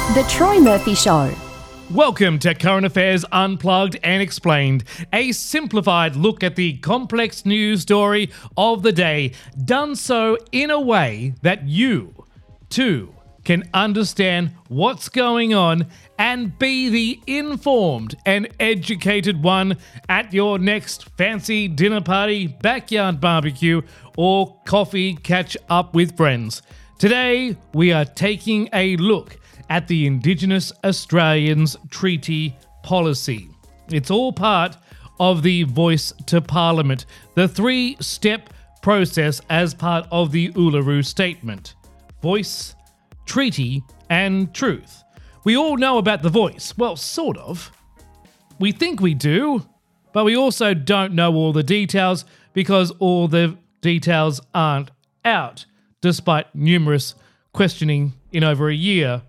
The Troy Murphy Show. Welcome to Current Affairs Unplugged and Explained, a simplified look at the complex news story of the day, done so in a way that you, too, can understand what's going on and be the informed and educated one at your next fancy dinner party, backyard barbecue, or coffee catch up with friends. Today, we are taking a look at the Indigenous Australians Treaty Policy. It's all part of the Voice to Parliament, the three-step process as part of the Uluru Statement. Voice, Treaty, and Truth. We all know about the voice. Well, sort of. We think we do, but we also don't know all the details because all the details aren't out, despite numerous questioning in over a year.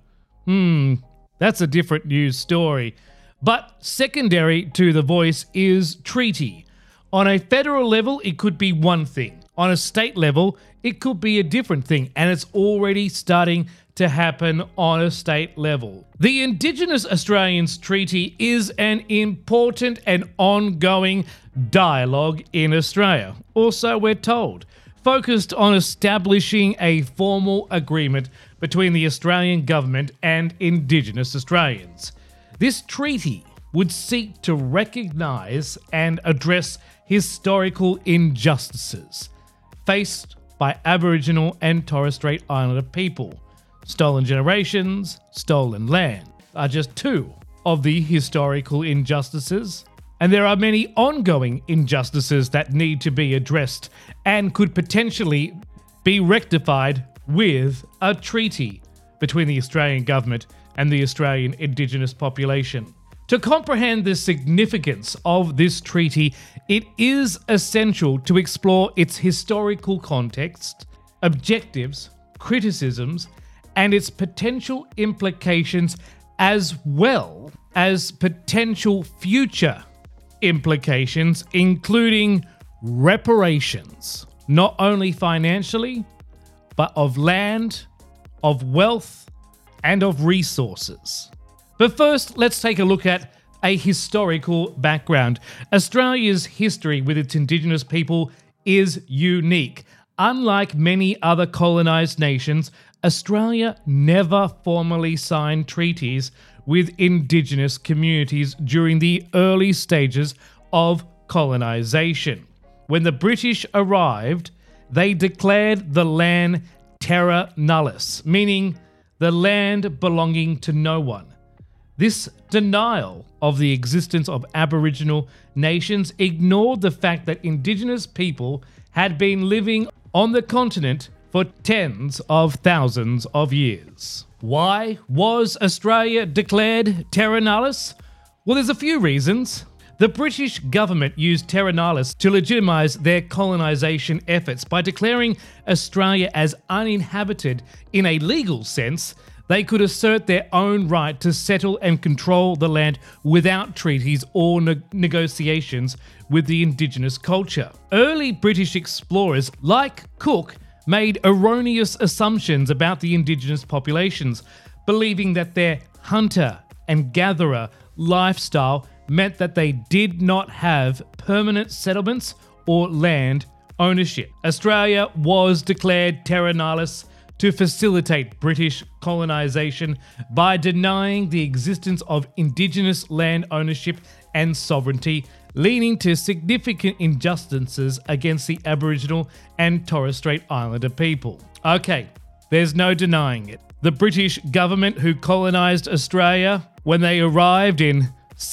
That's a different news story. But secondary to the voice is treaty. On a federal level, it could be one thing. On a state level, it could be a different thing, and it's already starting to happen on a state level. The Indigenous Australians Treaty is an important and ongoing dialogue in Australia. Also, we're told, focused on establishing a formal agreement between the Australian government and Indigenous Australians. This treaty would seek to recognise and address historical injustices faced by Aboriginal and Torres Strait Islander people. Stolen generations, stolen land are just two of the historical injustices. And there are many ongoing injustices that need to be addressed and could potentially be rectified with a treaty between the Australian government and the Australian Indigenous population. To comprehend the significance of this treaty, it is essential to explore its historical context, objectives, criticisms, and its potential implications, as well as potential future implications, including reparations, not only financially, but of land, of wealth, and of resources. But first, let's take a look at a historical background. Australia's history with its Indigenous people is unique. Unlike many other colonised nations, Australia never formally signed treaties with Indigenous communities during the early stages of colonisation. When the British arrived, they declared the land terra nullius, meaning the land belonging to no one. This denial of the existence of Aboriginal nations ignored the fact that Indigenous people had been living on the continent for tens of thousands of years. Why was Australia declared terra nullius? Well, there's a few reasons. The British government used terra nullius to legitimise their colonisation efforts. By declaring Australia as uninhabited in a legal sense, they could assert their own right to settle and control the land without treaties or negotiations with the Indigenous culture. Early British explorers, like Cook, made erroneous assumptions about the Indigenous populations, believing that their hunter and gatherer lifestyle meant that they did not have permanent settlements or land ownership. Australia was declared terra nullius to facilitate British colonisation by denying the existence of Indigenous land ownership and sovereignty, leading to significant injustices against the Aboriginal and Torres Strait Islander people. Okay, there's no denying it. The British government who colonised Australia when they arrived in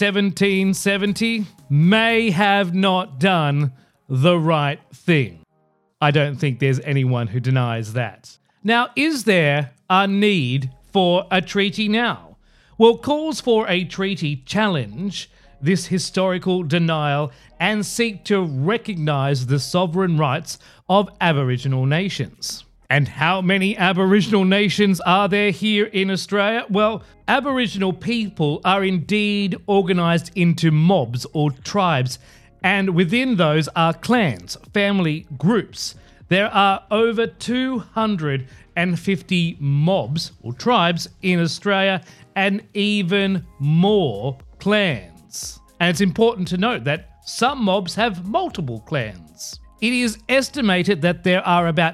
1770 may have not done the right thing. I don't think there's anyone who denies that. Now, is there a need for a treaty now? Well, calls for a treaty challenge this historical denial and seek to recognise the sovereign rights of Aboriginal nations. And how many Aboriginal nations are there here in Australia? Well, Aboriginal people are indeed organised into mobs or tribes, and within those are clans, family groups. There are over 250 150 mobs or tribes in Australia and even more clans. And it's important to note that some mobs have multiple clans. It is estimated that there are about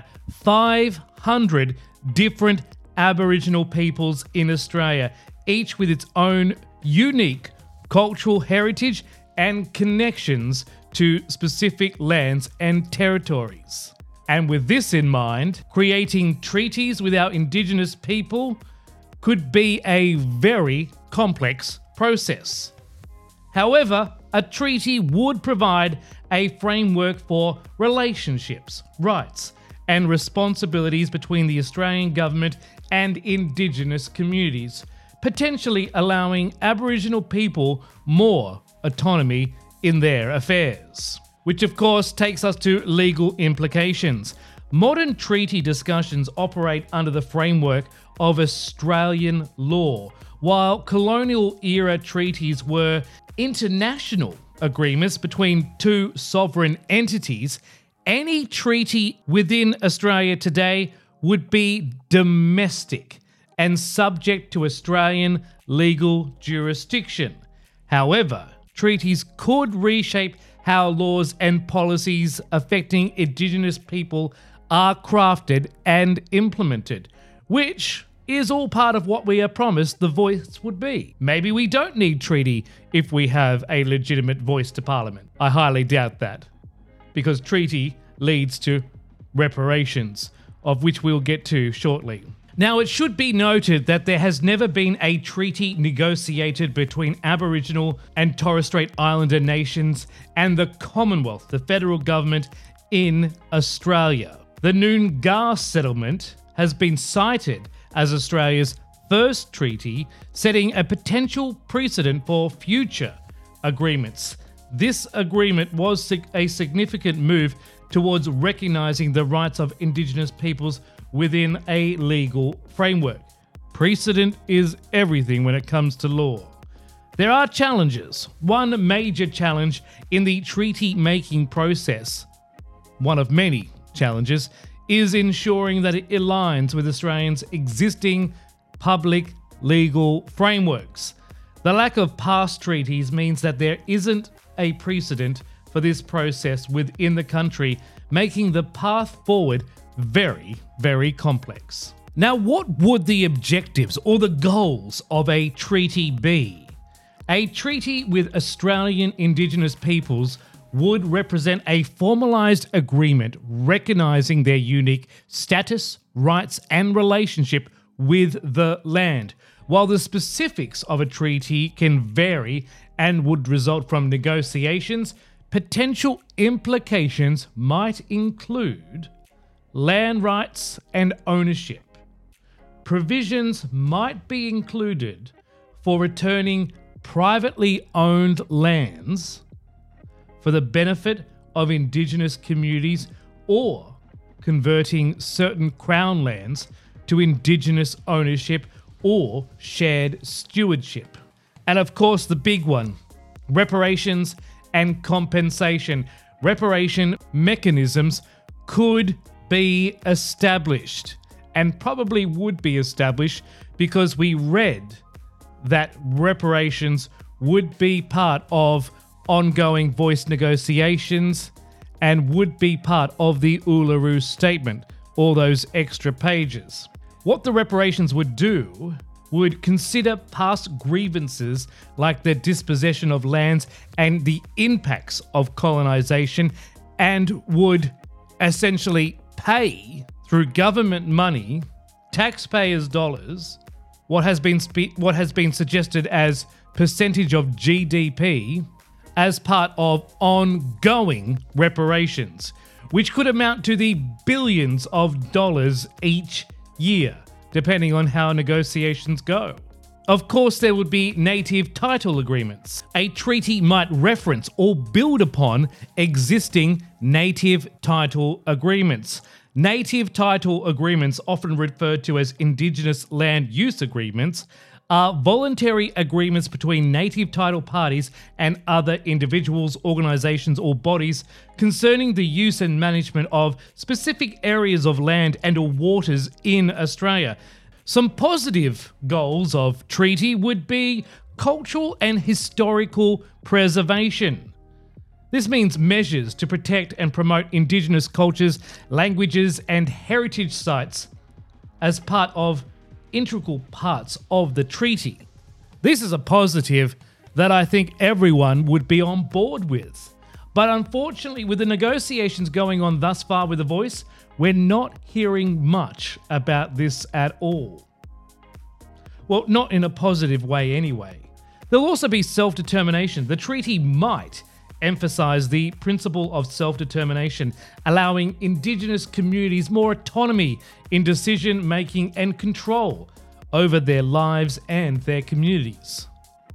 500 different Aboriginal peoples in Australia, each with its own unique cultural heritage and connections to specific lands and territories. And with this in mind, creating treaties with our Indigenous people could be a very complex process. However, a treaty would provide a framework for relationships, rights, and responsibilities between the Australian government and Indigenous communities, potentially allowing Aboriginal people more autonomy in their affairs. Which of course takes us to legal implications. Modern treaty discussions operate under the framework of Australian law, while colonial-era treaties were international agreements between two sovereign entities. Any treaty within Australia today would be domestic and subject to Australian legal jurisdiction. However, treaties could reshape how laws and policies affecting Indigenous people are crafted and implemented, which is all part of what we are promised the voice would be. Maybe we don't need treaty if we have a legitimate voice to Parliament. I highly doubt that, because treaty leads to reparations, of which we'll get to shortly. Now, it should be noted that there has never been a treaty negotiated between Aboriginal and Torres Strait Islander nations and the Commonwealth, the federal government in Australia. The Noongar settlement has been cited as Australia's first treaty, setting a potential precedent for future agreements. This agreement was a significant move towards recognising the rights of Indigenous peoples within a legal framework. Precedent is everything when it comes to law. There are challenges. One major challenge in the treaty-making process, one of many challenges, is ensuring that it aligns with Australians' existing public legal frameworks. The lack of past treaties means that there isn't a precedent for this process within the country, making the path forward very, very complex. Now, what would the objectives or the goals of a treaty be? A treaty with Australian Indigenous peoples would represent a formalised agreement recognising their unique status, rights and relationship with the land. While the specifics of a treaty can vary and would result from negotiations, potential implications might include land rights and ownership. Provisions might be included for returning privately owned lands for the benefit of Indigenous communities or converting certain Crown lands to Indigenous ownership or shared stewardship. And of course, the big one, reparations and compensation. Reparation mechanisms could be established and probably would be established because we read that reparations would be part of ongoing voice negotiations and would be part of the Uluru Statement, all those extra pages. What the reparations would do would consider past grievances like the dispossession of lands and the impacts of colonisation, and would essentially pay through government money, taxpayers' dollars, what has been suggested as percentage of GDP as part of ongoing reparations, which could amount to the billions of dollars each year, depending on how negotiations go. Of course, there would be native title agreements. A treaty might reference or build upon existing native title agreements. Native title agreements, often referred to as Indigenous land use agreements, are voluntary agreements between native title parties and other individuals, organisations or bodies concerning the use and management of specific areas of land and or waters in Australia. Some positive goals of treaty would be cultural and historical preservation. This means measures to protect and promote Indigenous cultures, languages and heritage sites as part of integral parts of the treaty. This is a positive that I think everyone would be on board with. But unfortunately, with the negotiations going on thus far with The Voice, we're not hearing much about this at all. Well, not in a positive way anyway. There'll also be self-determination. The treaty might emphasise the principle of self-determination, allowing Indigenous communities more autonomy in decision-making and control over their lives and their communities.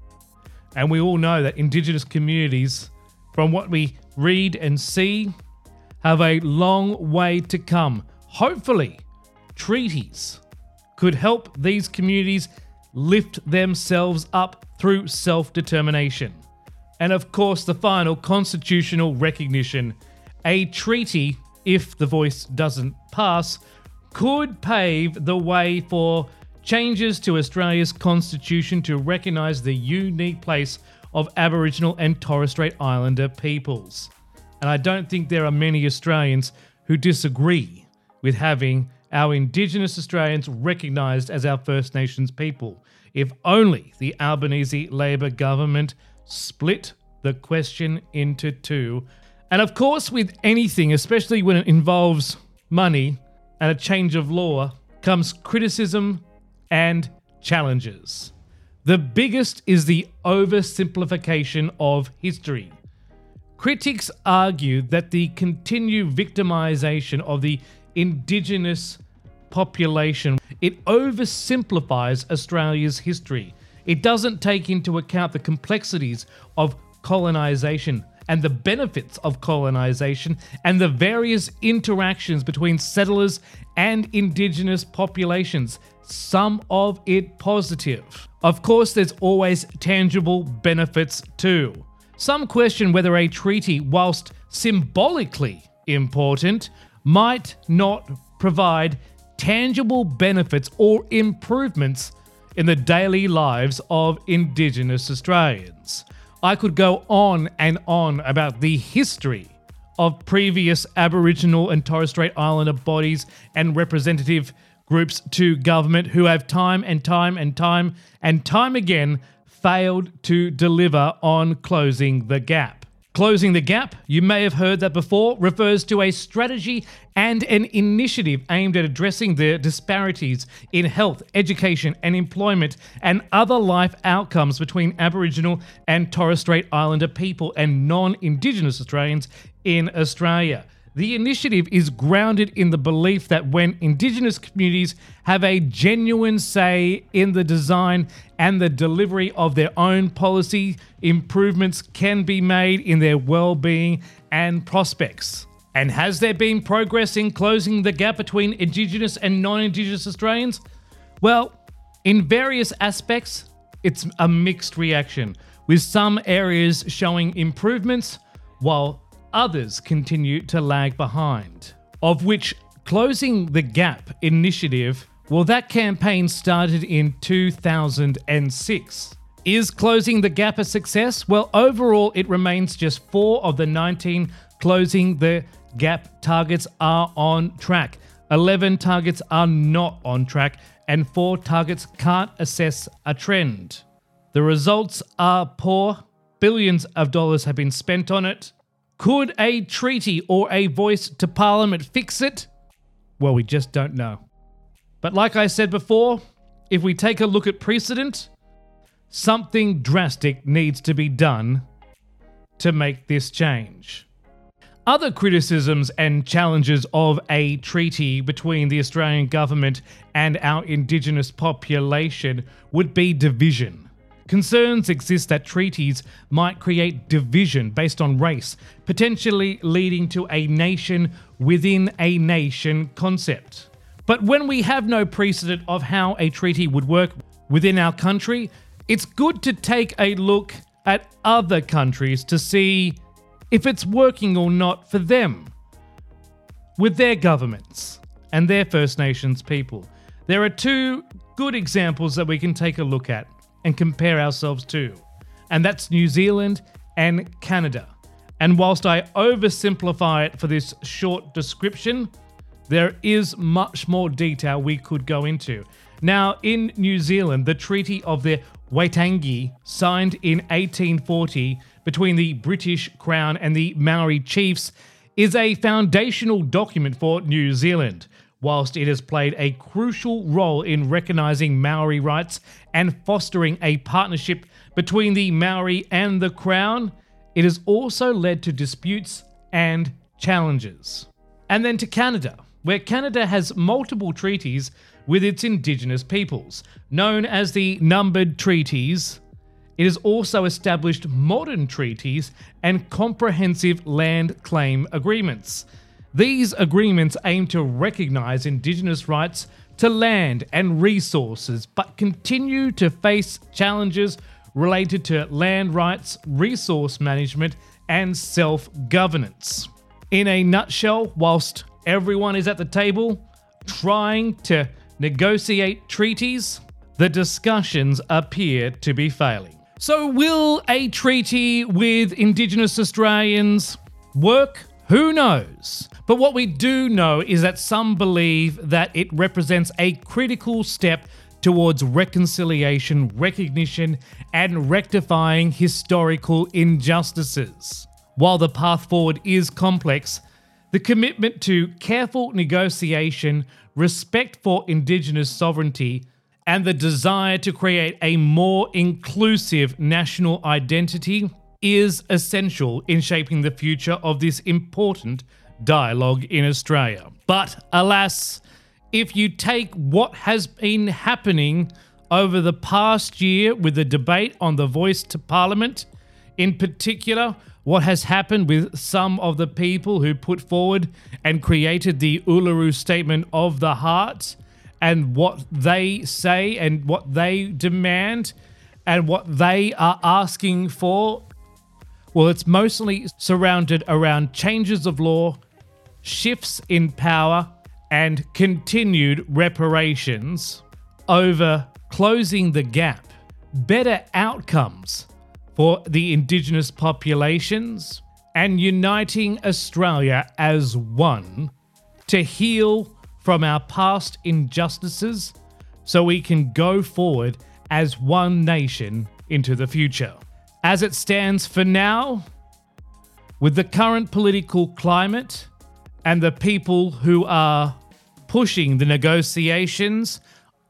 And we all know that Indigenous communities, from what we read and see, have a long way to come. Hopefully, treaties could help these communities lift themselves up through self-determination. And of course, the final constitutional recognition. A treaty, if The Voice doesn't pass, could pave the way for changes to Australia's constitution to recognise the unique place of Aboriginal and Torres Strait Islander peoples. And I don't think there are many Australians who disagree with having our Indigenous Australians recognised as our First Nations people, if only the Albanese Labor government split the question into two. And of course, with anything, especially when it involves money and a change of law, comes criticism and challenges. The biggest is the oversimplification of history. Critics argue that the continued victimisation of the Indigenous population, it oversimplifies Australia's history. It doesn't take into account the complexities of colonisation and the benefits of colonisation and the various interactions between settlers and Indigenous populations, some of it positive. Of course, there's always tangible benefits too. Some question whether a treaty, whilst symbolically important, might not provide tangible benefits or improvements in the daily lives of Indigenous Australians. I could go on and on about the history of previous Aboriginal and Torres Strait Islander bodies and representative groups to government who have time and time again failed to deliver on closing the gap. Closing the gap, you may have heard that before, refers to a strategy and an initiative aimed at addressing the disparities in health, education and employment and other life outcomes between Aboriginal and Torres Strait Islander people and non-Indigenous Australians in Australia. The initiative is grounded in the belief that when Indigenous communities have a genuine say in the design and the delivery of their own policy, improvements can be made in their well-being and prospects. And has there been progress in closing the gap between Indigenous and non-Indigenous Australians? Well, in various aspects, it's a mixed reaction, with some areas showing improvements, while others continue to lag behind. Of which Closing the Gap initiative, well, that campaign started in 2006. Is Closing the Gap a success? Well, overall, it remains just 4 of the 19 Closing the Gap targets are on track. 11 targets are not on track, and 4 targets can't assess a trend. The results are poor. Billions of dollars have been spent on it. Could a treaty or a voice to Parliament fix it? Well, we just don't know. But like I said before, if we take a look at precedent, something drastic needs to be done to make this change. Other criticisms and challenges of a treaty between the Australian government and our Indigenous population would be division. Concerns exist that treaties might create division based on race, potentially leading to a nation within a nation concept. But when we have no precedent of how a treaty would work, within our country, it's good to take a look at other countries to see if it's working or not for them, with their governments and their First Nations people. There are two good examples that we can take a look at and compare ourselves to, and that's New Zealand and Canada. And whilst I oversimplify it for this short description, there is much more detail we could go into. Now, in New Zealand, the Treaty of the Waitangi, signed in 1840 between the British Crown and the Maori chiefs, is a foundational document for New Zealand. Whilst it has played a crucial role in recognising Maori rights and fostering a partnership between the Maori and the Crown, it has also led to disputes and challenges. And then to Canada, where Canada has multiple treaties with its Indigenous peoples. Known as the Numbered Treaties, it has also established modern treaties and comprehensive land claim agreements. These agreements aim to recognise Indigenous rights to land and resources, but continue to face challenges related to land rights, resource management, and self-governance. In a nutshell, whilst everyone is at the table trying to negotiate treaties, the discussions appear to be failing. So will a treaty with Indigenous Australians work? Who knows? But what we do know is that some believe that it represents a critical step towards reconciliation, recognition, and rectifying historical injustices. While the path forward is complex, the commitment to careful negotiation, respect for Indigenous sovereignty, and the desire to create a more inclusive national identity is essential in shaping the future of this important dialogue in Australia. But alas, if you take what has been happening over the past year with the debate on the voice to Parliament, in particular, what has happened with some of the people who put forward and created the Uluru Statement of the Heart, and what they say and what they demand and what they are asking for, well, it's mostly surrounded around changes of law, shifts in power, and continued reparations over closing the gap, better outcomes for the Indigenous populations, and uniting Australia as one to heal from our past injustices so we can go forward as one nation into the future. As it stands for now, with the current political climate and the people who are pushing the negotiations,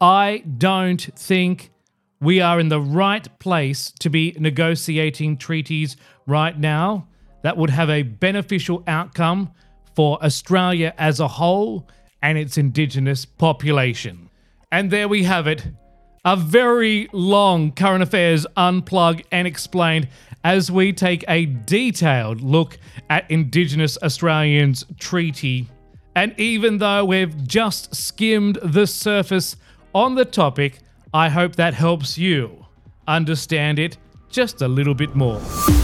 I don't think we are in the right place to be negotiating treaties right now that would have a beneficial outcome for Australia as a whole and its Indigenous population. And there we have it. A very long Current Affairs Unplugged and Explained as we take a detailed look at Indigenous Australians' treaty. And even though we've just skimmed the surface on the topic, I hope that helps you understand it just a little bit more.